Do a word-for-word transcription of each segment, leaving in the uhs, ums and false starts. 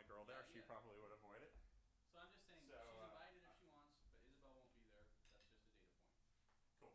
girl there, Uh, she yeah. probably would avoid it. So I'm just saying So, she's uh, invited if she wants, but Isabel won't be there. That's just a data point. Cool.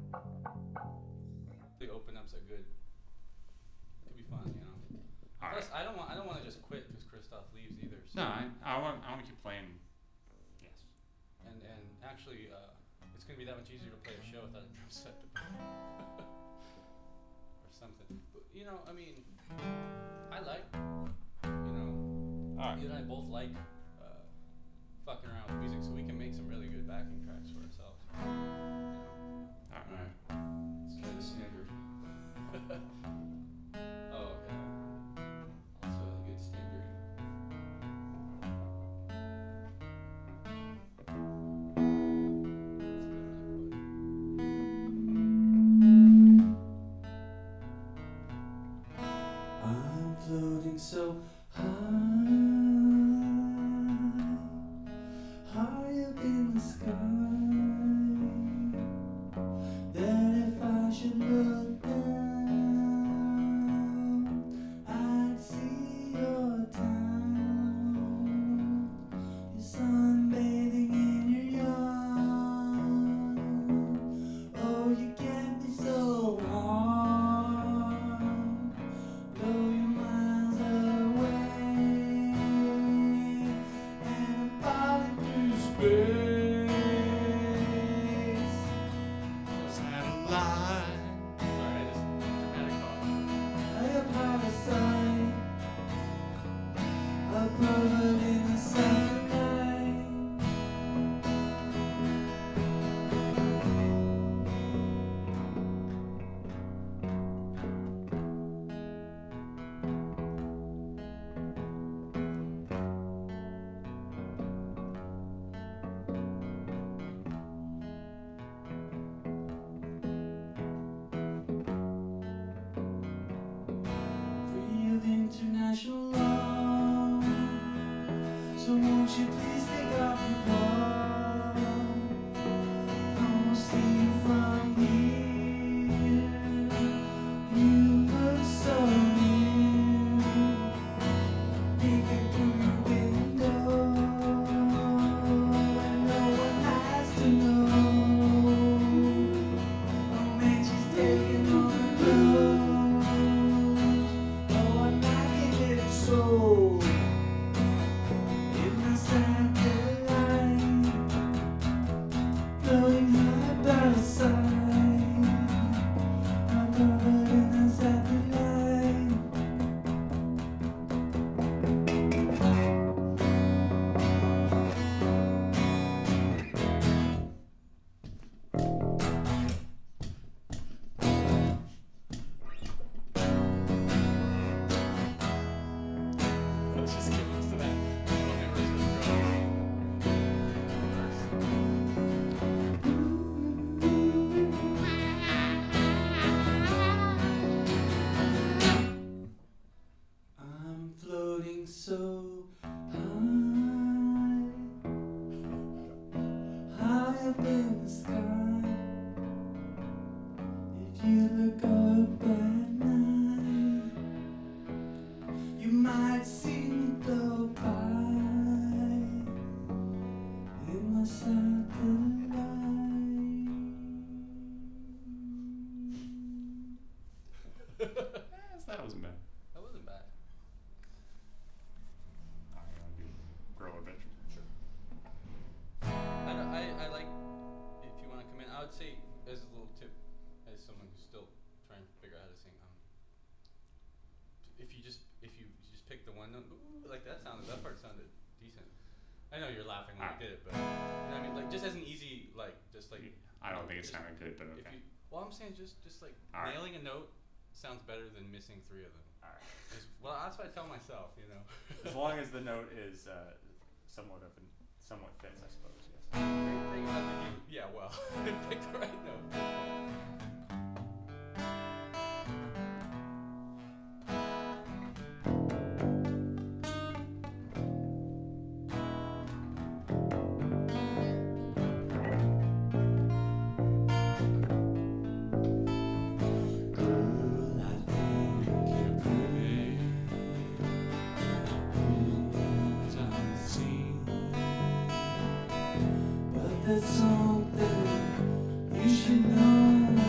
It open up's a good. It could be fun, you know. All Plus, right. I don't want. I don't want to just quit because Christoph leaves either. So No, I, I want I want to keep playing. Yes. And and actually, uh, it's gonna be that much easier to play a show without a drum set to play. Or something. But you know, I mean, I like. You know, All right. you and I both like uh, fucking around with music, so we can make some really good backing tracks for ourselves. You know. All All right. right. It's kind of standard. Oh, okay. Also a good standard. I'm floating so high, high up in the sky, that if I should look down, I'd see your town. You're sunbathing in your yacht. Oh, you get me so warm, though you're miles away, and I'm falling through space. Satellite. Sorry, I just dramatic pause. Up out of sight, up covered in the sunlight. Free of international law, so won't you please take off your paw? I won't see you from here. You look so near. Peek through your window, and no one has to know. Oh man, she's taking all the blows. Oh, I'm liking it so. In my satellite, floating high by the side, I'm covered in the satellite. Let's just get used to that. It'll never just go. Reverse. I'm floating so high, high up in the sky. If you look up at night, you might see me go by in my satellite. Yes, that wasn't bad. That wasn't bad. All right, I'll do Grow Adventure. Sure. I, don't- I, I like, if you want to come in, I would say, as a little tip, as someone who's still trying to figure out how to sing, um, if you just, if you just pick the one note, ooh, like that sounded, that part sounded decent. I know you're laughing when I Ah. did it, but, you know what I mean, like, just as an easy, like, just like, I don't think it just- sounded good, but if okay. you, well, I'm saying just, just like, All right. nailing a note sounds better than missing three of them. All right. Just- well, that's what I tell myself, you know. As long as the note is uh, somewhat of an, somewhat fits, I suppose. Yes. Great thing about the new, yeah, well, pick the right note. Girl, I think you're pretty. Pretty on the scene. But there's something you should know.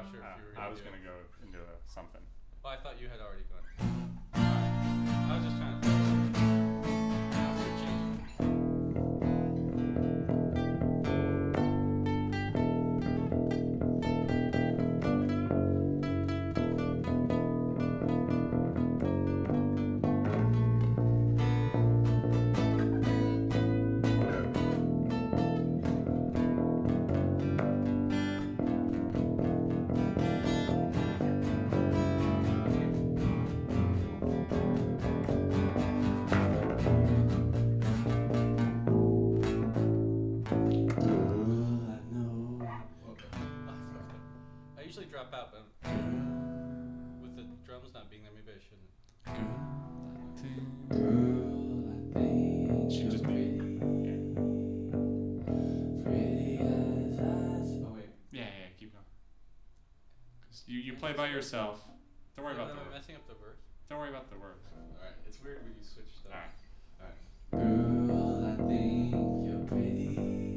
wasn't sure if Uh, you were I gonna was do gonna it. go into a something. Oh, I thought you had already gone. Alright. I was just trying to Now for a change. Girl, I know. I usually drop out, but with the drums not being there, maybe I shouldn't. Girl, I think you're Just pretty. Pretty as eyes. Oh wait. Yeah, yeah, keep going. 'Cause you you play by yourself. Don't worry Am about the I words. messing up the verse? Don't worry about the words. Alright. It's weird when you switch stuff. All right. Girl, I think you're pretty.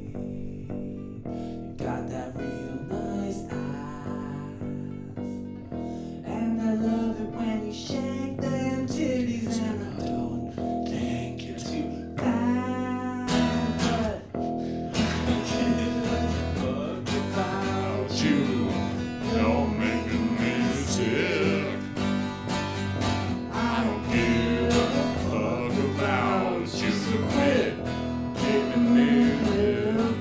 You got that real nice eyes. And I love it when you shake them titties. And I don't think you're too bad. But fuck about you. Don't make me sick. I don't give a fuck about you. So quit giving me lip.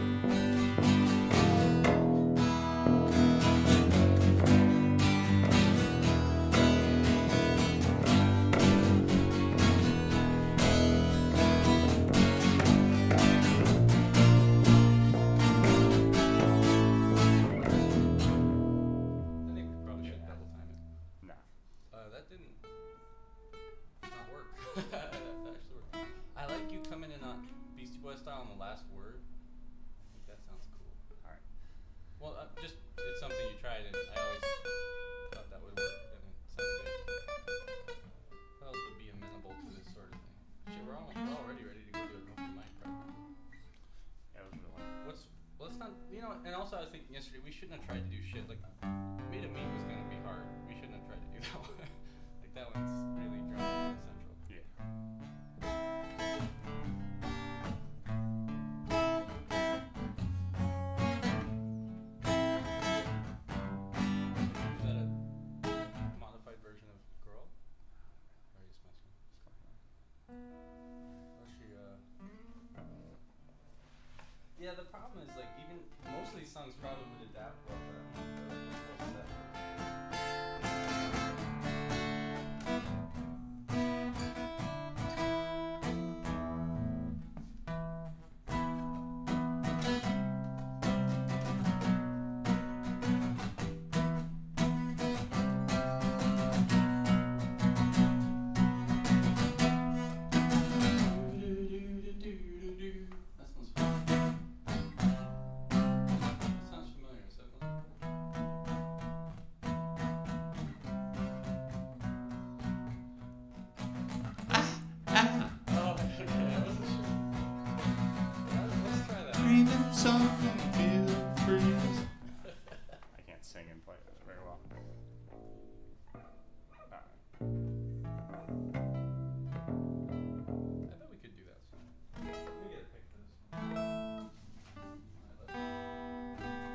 I think we probably should double time it. No. Uh, that didn't not work. that actually worked. I like you coming in on Beastie Boys style on the last word. I think that sounds cool. All right. Well, uh, just it's something you tried, and I always thought that would work, and it sounded good. What else would be amenable to this sort of thing? Shit, we're almost we're already ready to go do a open mic, right? Yeah, those are the ones. What's well, let's not you know. And also, I was thinking yesterday we shouldn't have tried to do shit like Made a Meat was gonna be hard. We shouldn't have tried to do that one. Like that one's really drama central. Yeah. Is that a modified version of Girl? Or are you just messing? Or she, uh... Yeah, the problem is, like, even most of these songs probably would adapt well, but I don't know if they're full set. That sounds fun. That sounds familiar. Is that one? Oh, okay. I wasn't sure. Let's, let's try that. Breathing something feel free. I can't sing and play this very well. Uh, I bet we could do that song. Let me get a pick for this one. Alright, let's-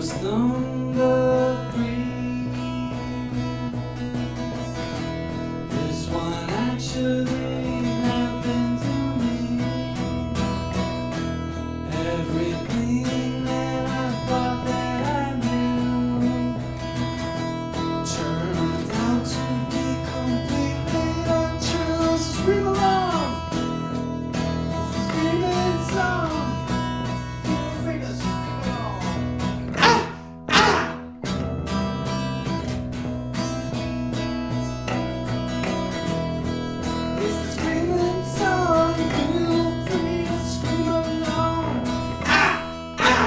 Just number three. This one actually happened to me. Everything that I thought that I knew turned out to be completely untrue. So scream along, screaming song. Feel free to scream along. It's the screaming song. Feel free to scream along. Ah! Ah!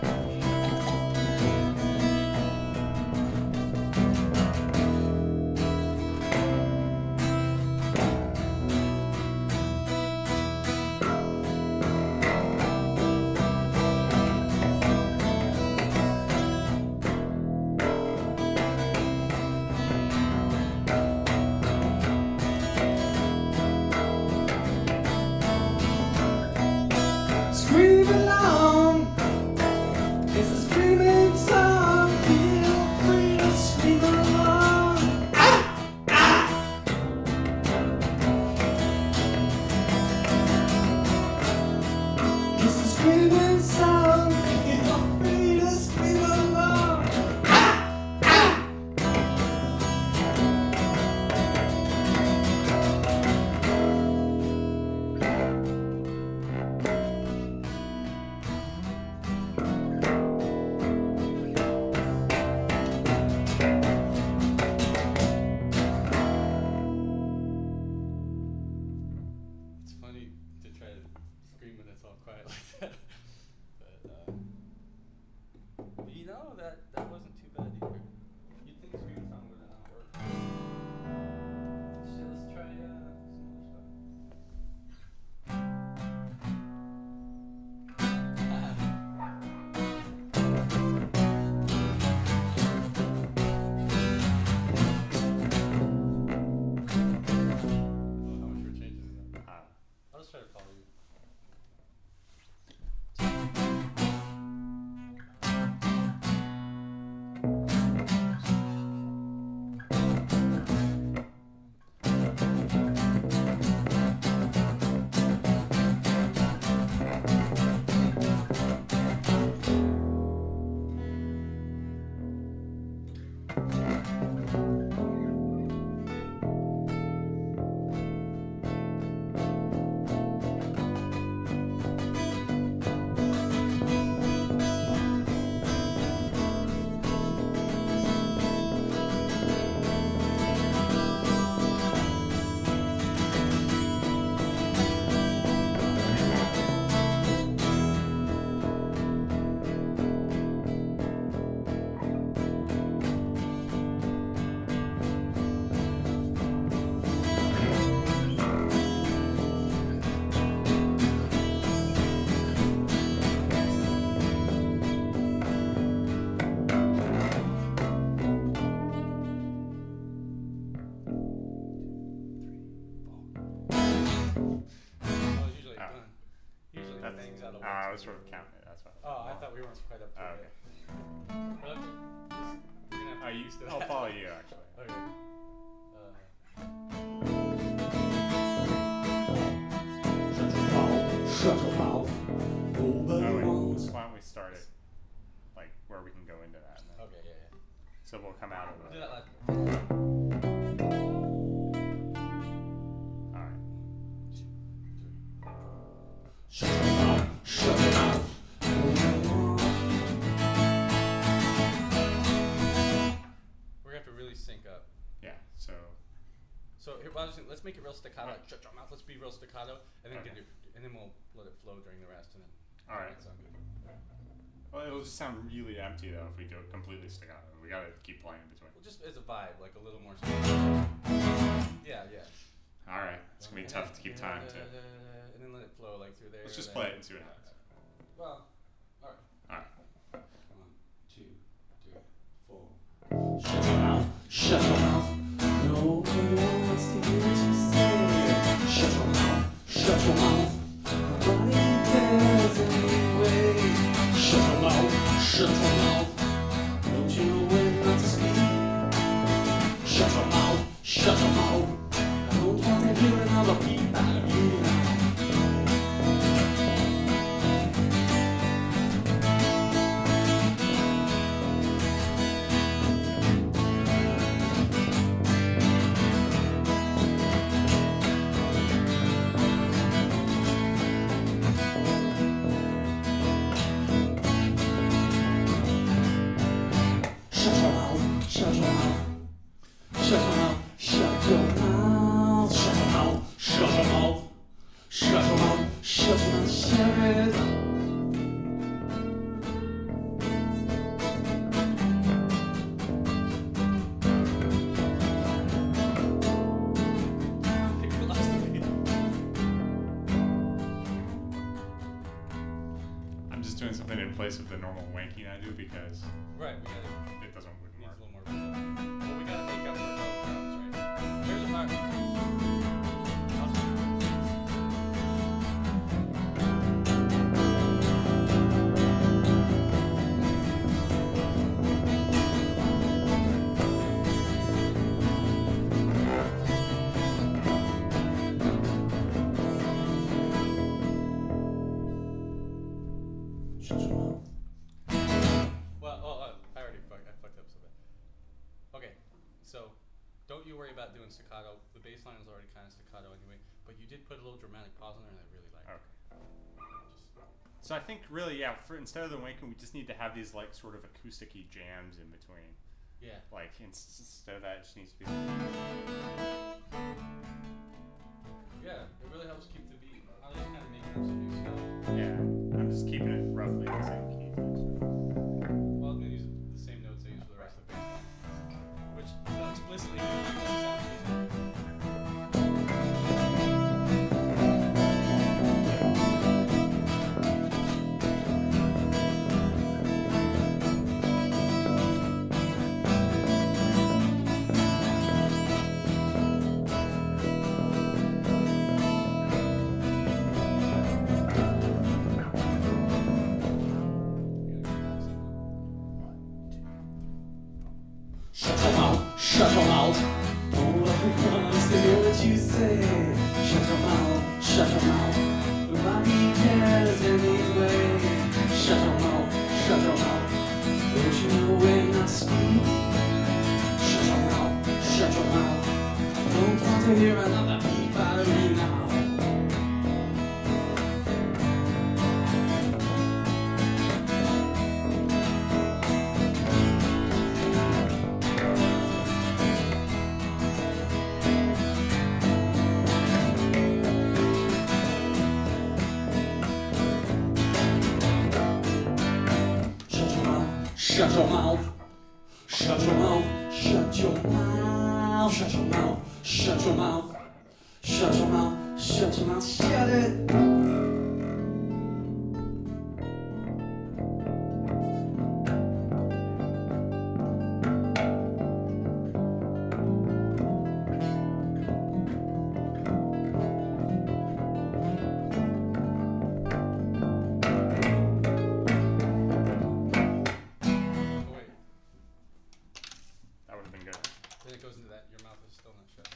Scream along. It's a screaming song. Feel free to scream along. Ah! Ah! It's a screaming song. Feel free to scream along. Ah! Ah! It's funny to try to scream when it's all quiet like that. But, uh, but you know, that, that wasn't too bad either. You'd think scream song would not work. So let's try uh, some other stuff. Oh, how much we're changing it up. Uh, I'll just try to follow you. Oh, it's usually Oh. done. Usually That's- things out of uh, I was sort of counting it. That's why. Oh, I thought we weren't quite up to Oh, it. okay. We're okay. Just, we're gonna have to Uh, you, get used to I'll that. follow you actually. Okay. Uh, Shut your mouth. Shut your mouth. Nobody Oh, wait. wants. Why don't we start it like where we can go into that? And then, okay, yeah, yeah. so we'll come out of We'll the. do that last. All right. Shut your mouth. Shut your mouth. Nobody wants. We're gonna have to really sync up. Yeah. So. So here, well, I was thinking, let's make it real staccato. Right. Like, shut your mouth. Let's be real staccato, and then Okay. get it, and then we'll let it flow during the rest, and then. All right. That sound good. Well, it'll just sound really empty though if we do it completely staccato. We gotta keep playing between. Well, just as a vibe, like a little more. Yeah, yeah. All right. It's gonna be tough to keep time too. And then let it flow like through there. Let's just then- play it and see what happens. Well, all right. All right. One, two, three, four. Shut your mouth. Shut your mouth. Nobody wants to hear what you say. Shut your mouth. Shut your mouth. Nobody cares anyway. Shut your mouth. Shut your mouth. in place of the normal wanking I do because Right, we gotta. it doesn't wouldn't Needs work. a little more rhythm. Well, we gotta make up for no drums, right? There's a part. Shut your mouth. Well, oh, uh, I already fucked. I fucked up so bad. Okay, so don't you worry about doing staccato. The bass line is already kind of staccato anyway, but you did put a little dramatic pause in there, and I really like. Okay. Just, So I think really, yeah, for instead of the wanking, we just need to have these like sort of acousticy jams in between. yeah. Like ins- instead of that, it just needs to be. Yeah, it really helps keep the beat. I was just kind of making up some new stuff. Yeah, I'm just keeping it roughly the same key. Well, I'm gonna use the same notes I use for the rest of the bass line, which uh, explicitly sounds music. Shut your mouth, shut your mouth. Nobody wants to hear what you say. Shut your mouth, shut your mouth. Nobody cares anyway. Shut your mouth, shut your mouth. Don't you know when I speak? Shut your mouth, shut your mouth. I don't want to hear another beat out of me now. Shut your mouth, shut your mouth, shut your mouth, shut your mouth, shut your mouth, shut your mouth, shut your mouth, shut your mouth, shut it. Oh wait, That would have been good. then it goes into that. Your mouth is still not shut.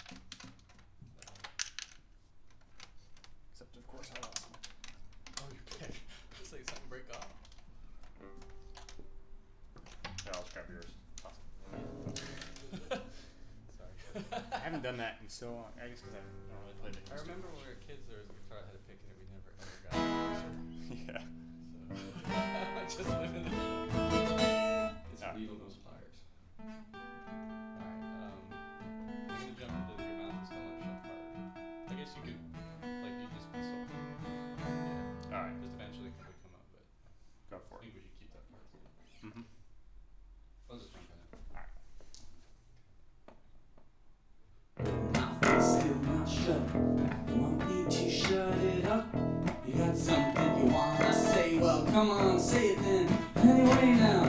Except of course I lost. Oh, you pick. It's like something break off. Yeah, I'll scrap yours. Sorry. I haven't done that in so long. I guess because I haven't normally played it. I remember when we were kids, there was a guitar that had a pick in it. We never ever got it. Yeah. So I just live in the. It's Ah. leaving those pliers. Alright, um, I'm gonna jump into the your mouth is still not shut part. I guess you could, like, you just be so. Yeah. All right. Just eventually it would come up, but Go I for think it. we should keep that part. Mm-hmm. I'll just jump in it. All right. Mouth is still not shut. You want me to shut it up? You got something you wanna say? Well, come on, say it then. Anyway, now.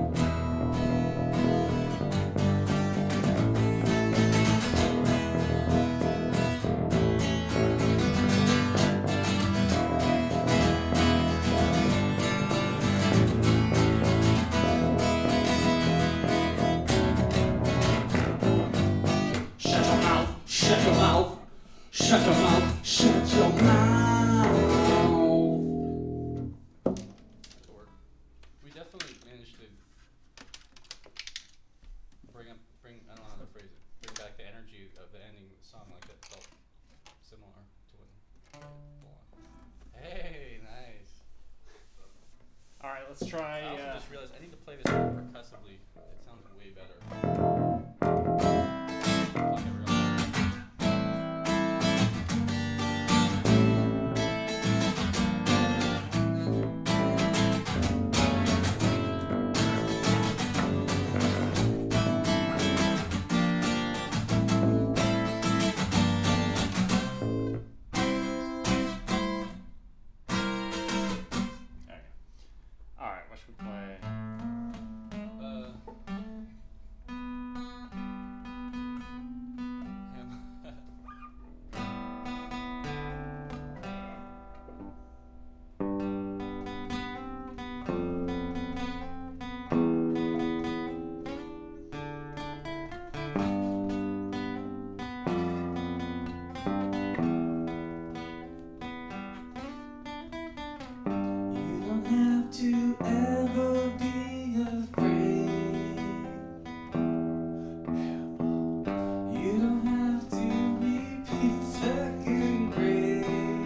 Shut your mouth, shut your mouth, shut your mouth, shut your mouth. To work. We definitely managed to bring up, bring, I don't know how to phrase it, bring back the energy of the ending of the song, like that felt similar to what. Full on. Hey, nice. All right. Let's try. I also Uh, just realized I need to play this more percussively. It sounds way better. Like I realized. okay. should we play? Uh, him. You don't have to ever be afraid. You don't have to repeat second grade.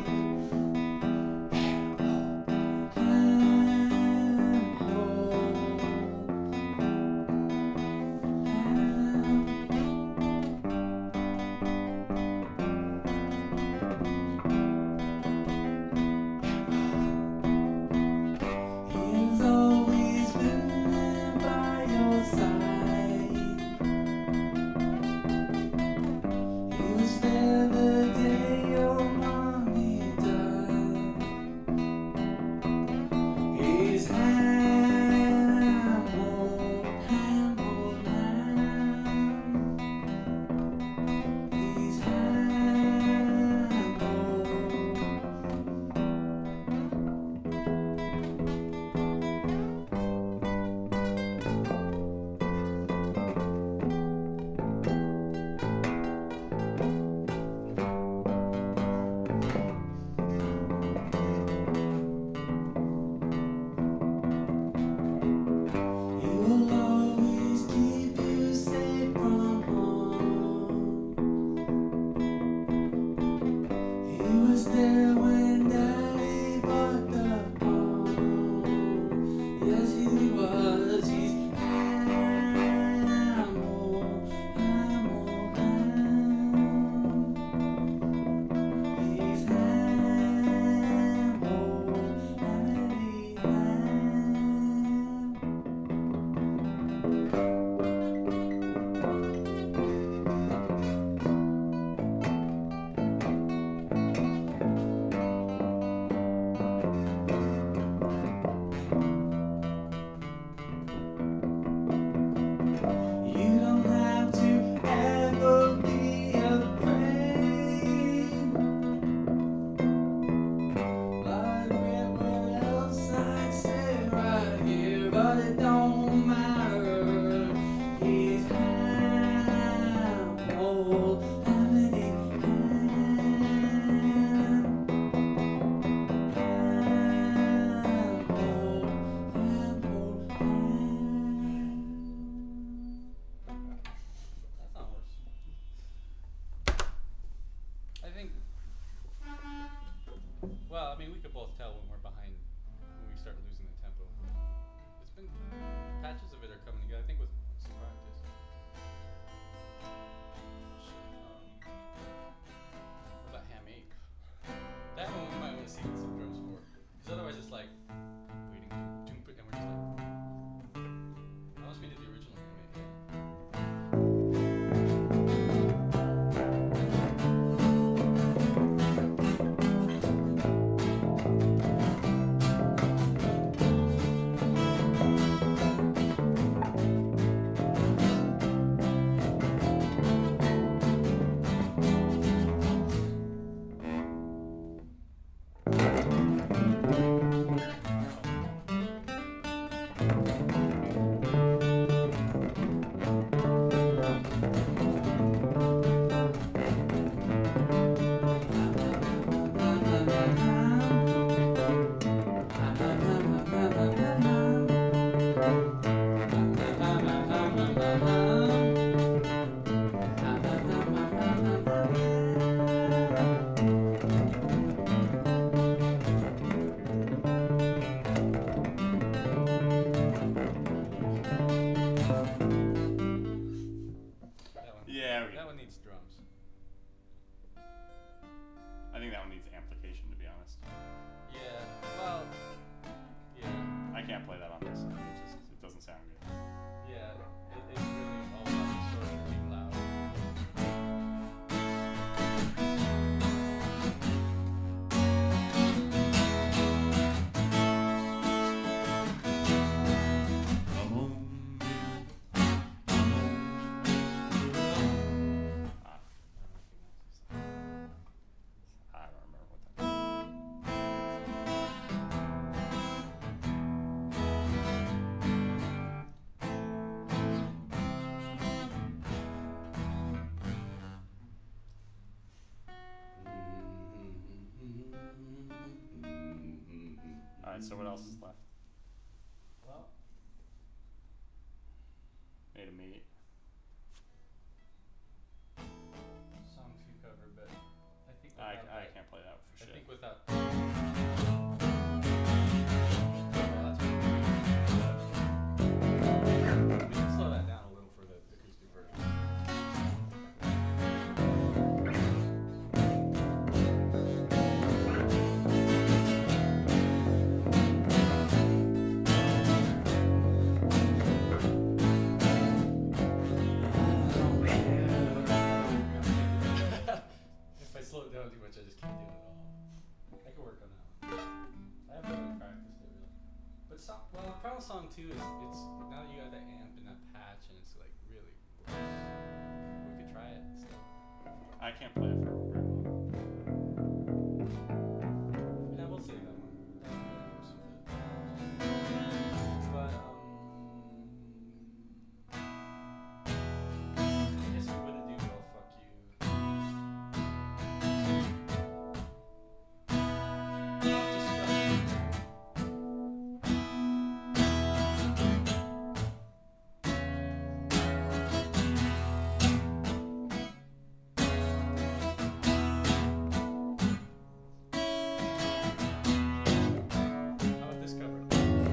He's always been there by your side. He was there the day your mommy died. He's Hamill, Hamill Lamb. He's Hamill. He will always keep you safe from harm. He was there when Daddy bought the farm. Yes, he was. He's Hamill, Hamill Lamb. He's Hamill, Hamill Lamb. You don't have to ever be afraid. Like everywhere else I'd say right here, but it don't matter. He's Hamill, Hamity Hamill, Hamill, That's not worse. I think. Well, I mean, we could both tell when we're behind, when we start losing the tempo. It's been patches of it are coming together. I think with some practice. Um, what about Ham Ache? That one we might want to see some drums for, because otherwise it's like waiting, and we're just like. Unless we did the original Ham Ache. Alright, so what else is left? Well, Made a meat. song two cover, but I think I, without I that- can't play that for I shit. think without. Well, that's we can slow that down a little for the acoustic version. If I slow it down too much, I just can't do it at all. I can work on that one. I have really practiced it really. But song, well, the problem with song two is it's now that you got that amp and that patch and it's like really works. We could try it still. I can't play it for very long. Yeah, we'll save that one. That one really works with it. But um, I guess we wouldn't do "Well Fuck You." I'll just How about this cover?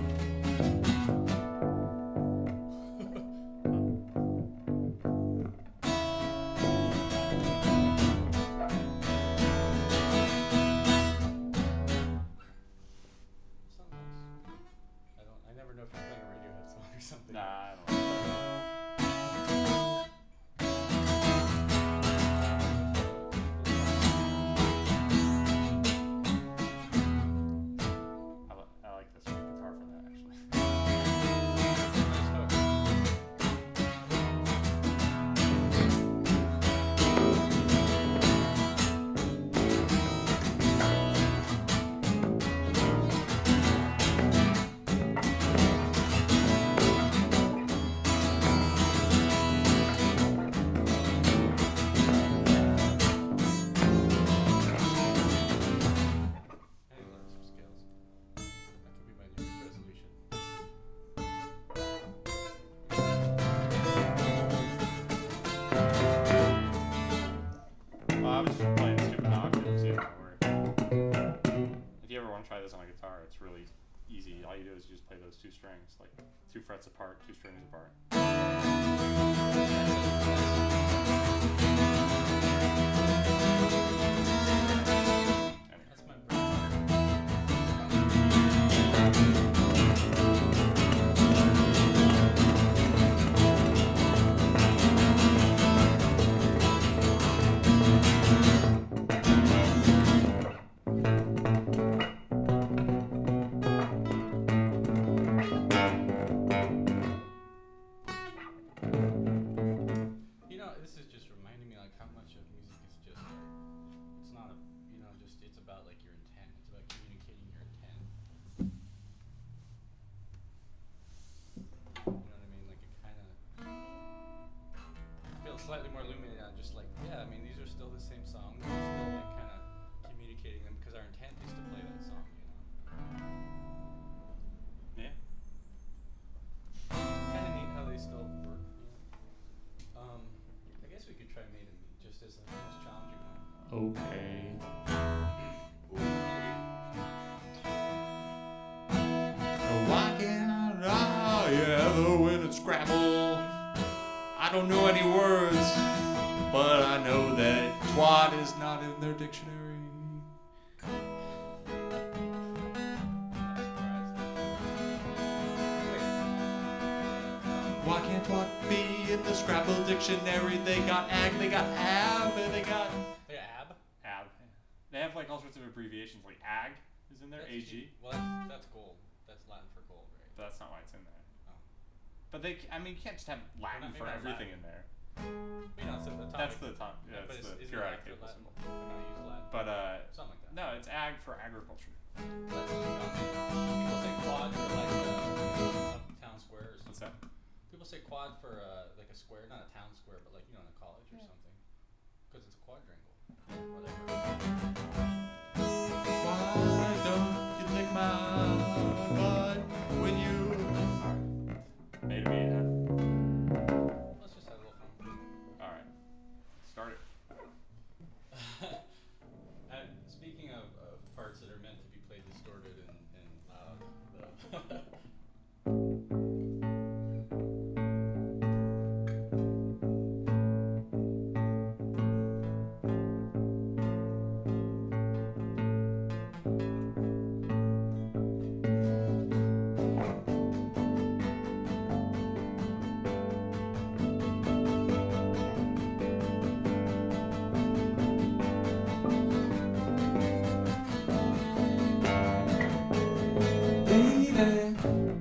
Sounds nice. I don't. I never know if you're playing a Radiohead song or something. Nah, I don't know. I, li- I like this guitar for that actually. Nice hook. I need to learn some scales. That could be my New Year's resolution. Well, I was just playing stupid octaves, see if it work. If you ever want to try this on a guitar, it's really easy. All you do is you just play those two strings, like two frets apart, two strings apart. Anyway. That's my bread. You know, this is just reminding me like how much of music is just like it's not a you know just it's about like your intent. It's about communicating your intent. You know what I mean? Like it kind of feels slightly more illuminated. I'm just like yeah. I mean these are still the same songs. We're still like kind of communicating them because our intent is to play that song. You know. Yeah. Kind of neat how they still work. You know? Um, I guess we could try Made in Me just as the most challenging one. Okay. Why can't I die? Yeah, the winter Scrabble. I don't know any words, but I know that twat is not in their dictionary. Why can't twat be in the Scrabble dictionary? They got ag, they got ab, and they got. Hey, Ab. Ab. They have like all sorts of abbreviations, like A G is in there, That's A cheap. G. Well, that's, that's gold. That's Latin for gold, right? But that's not why it's in there. Oh. But they, c- I mean, you can't just have Latin not- for maybe not everything Latin. in there. You know, it's at the top. That's the top. Yeah, but it's it's, the isn't periodic Latin table for symbol. Latin? I'm gonna use Latin. But uh, Something like that. no, it's A G for agriculture. That's dumb. People say quad for like uh, a town square or What's something. that? People say quad for uh, like a square, not a town square, but like you know, in a college or something, because it's a quadrangle. Whatever. Why don't you lick my Made a B and a half. Let's just have a little fun. All right. Start it. And speaking of, of parts that are meant to be played distorted and, and loud, the Baby,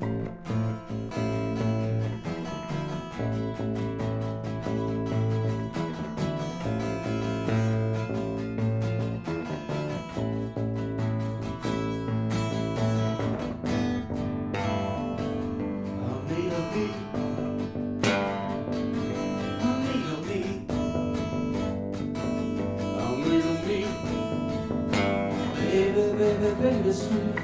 I'll need a beat. I'll need a beat. I'll need a beat. Baby, baby, baby, sweet.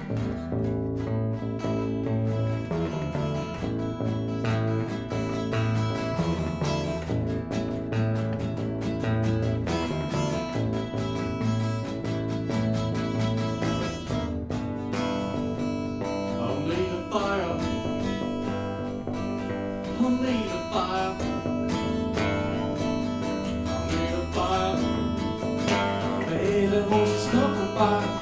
I'll need a fire. I'll need a fire. I'll need a fire. Baby, won't you smoke a fire?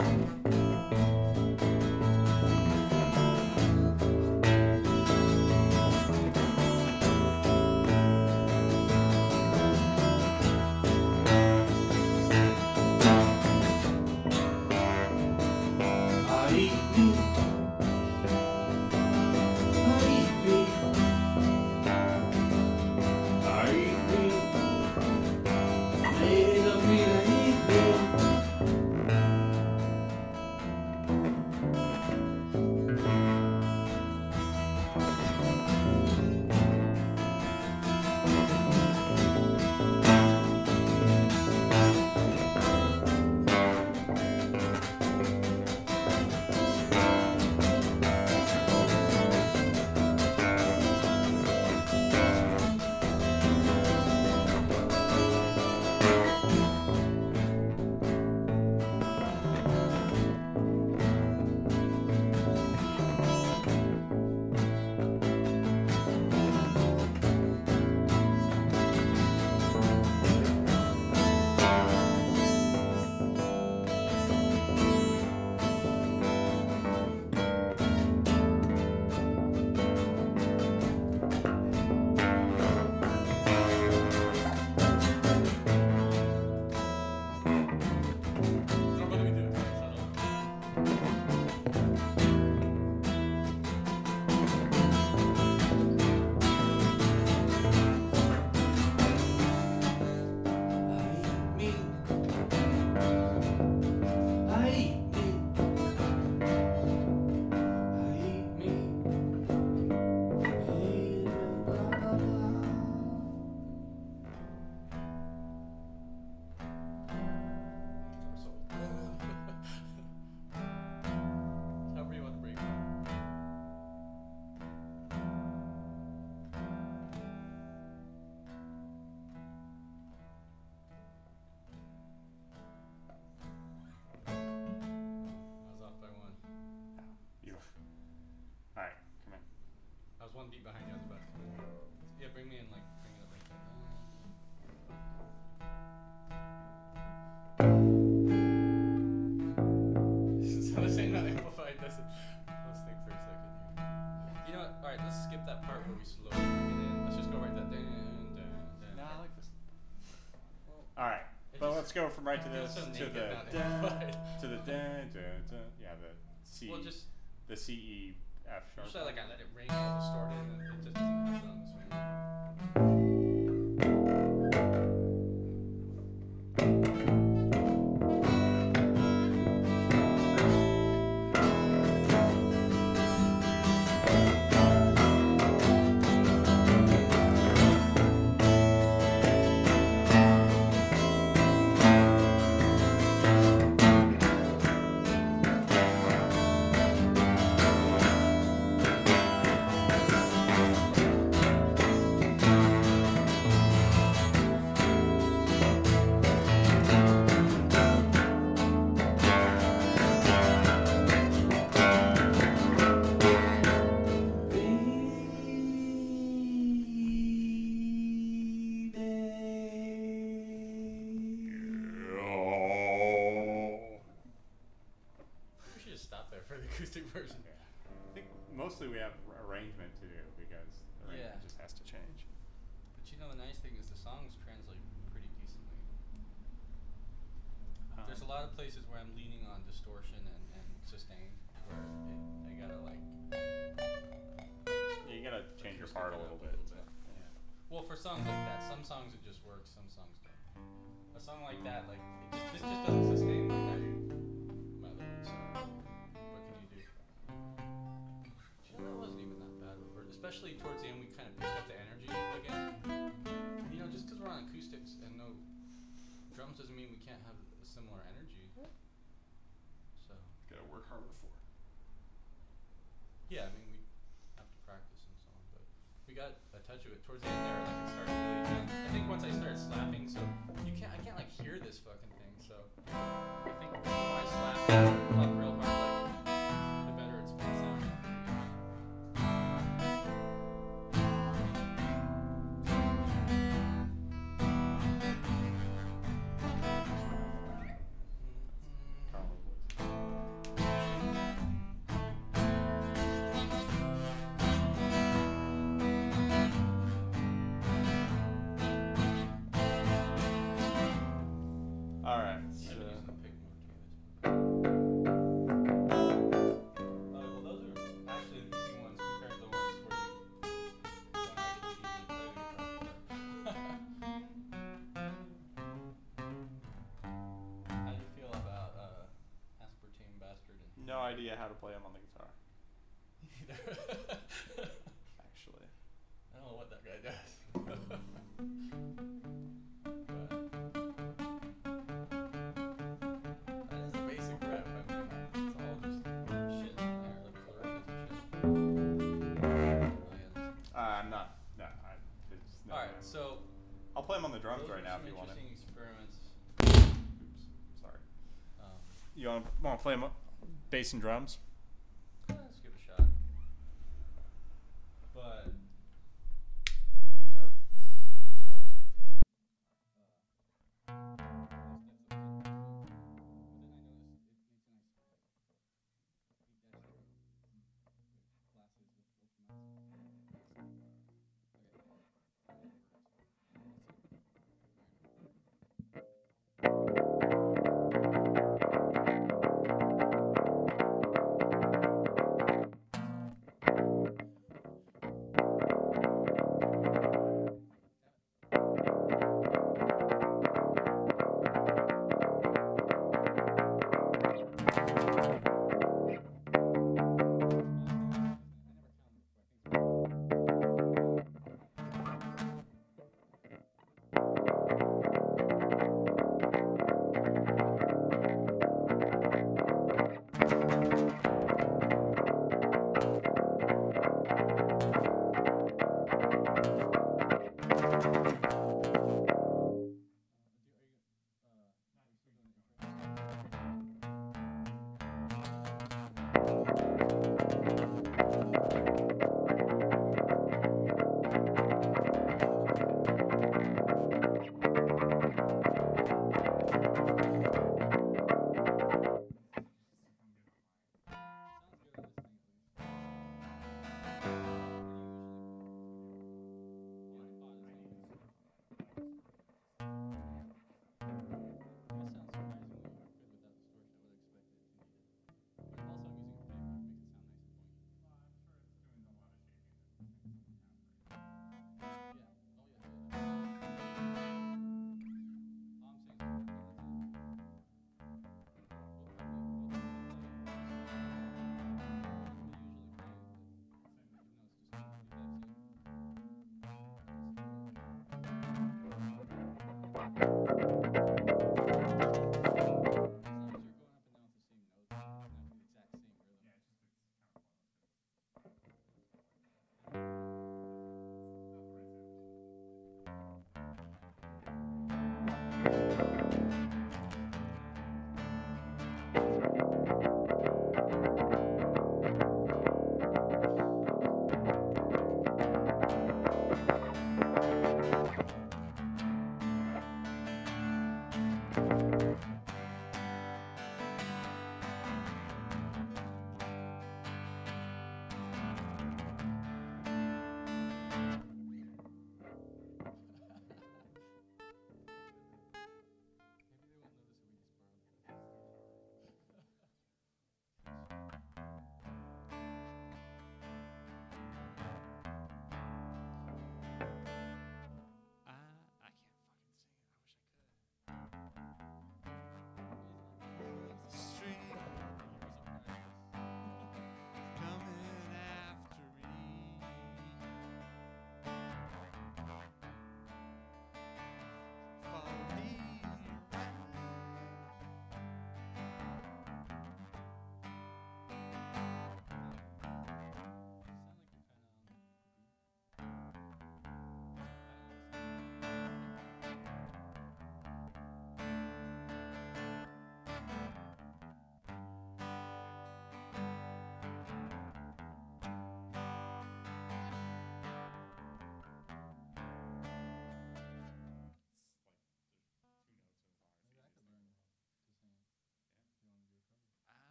I eat meat. I eat meat. I eat meat. Made of meat, I eat meat. normally we do it twice, I don't know. I eat meat. I eat meat. I eat meat. Hey, blah, blah, blah. However you want to break it. I was off by one. You. All right. Come in. I was one beat behind you. I was about to come in. Yeah, bring me in, like, bring it up like that. So the same not amplified, does it? Let's think for a second here. You know what? Alright, let's skip that part where we slowly bring it in. Let's just go right that dun, dun, dun. No, I like this. Well, All right. it But just let's go from right to feels this so to naked, the not dun, amplified. to the dun, dun, dun. Yeah, the C. Well, just the C E F sharp. usually like I let it ring all distorted and it just doesn't happen on this one. arrangement to do because the arrangement Yeah. just has to change. But you know, the nice thing is the songs translate pretty decently. Um, There's a lot of places where I'm leaning on distortion and, and sustain, where it, I gotta like. Yeah, you gotta change your acoustic part a it little up bit. a little bit. Yeah. Well, for songs like that, some songs it just works, some songs don't. A song like that, like it just, this just doesn't sustain like I my lyrics. So what can you do? You know, that wasn't even that bad, or especially towards the end, we kind of picked up the energy again. You know, just because we're on acoustics and no drums doesn't mean we can't have a similar energy. So Gotta work harder for it. yeah, I mean we have to practice and so on, but we got a touch of it towards the end there. Like it started really. Young. I think once I started slapping, so you can't. I can't like hear this fucking thing. So I think the more I slap it, pluck real hard, like the better it's gonna sound. Probably. All right. I've So, been using the pick mode too. Uh, well, those are actually the easy ones compared to the ones where you don't actually usually play the guitar. How do you feel about uh, Aspartame Bastard and no idea how to play them on the guitar. either? Actually. I don't know what that guy does. But that is the basic riff. I mean, it's all just shit in there, like flourishes and shit. Oh, yeah. Uh, I'm not. No. I, it's no All right, way. so I'll play them on the drums those right are now some if you want it. interesting experiments. Oops. Sorry. Um, You want want to play them bass and drums? let's give it a shot. But these are kind of sparse.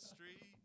street.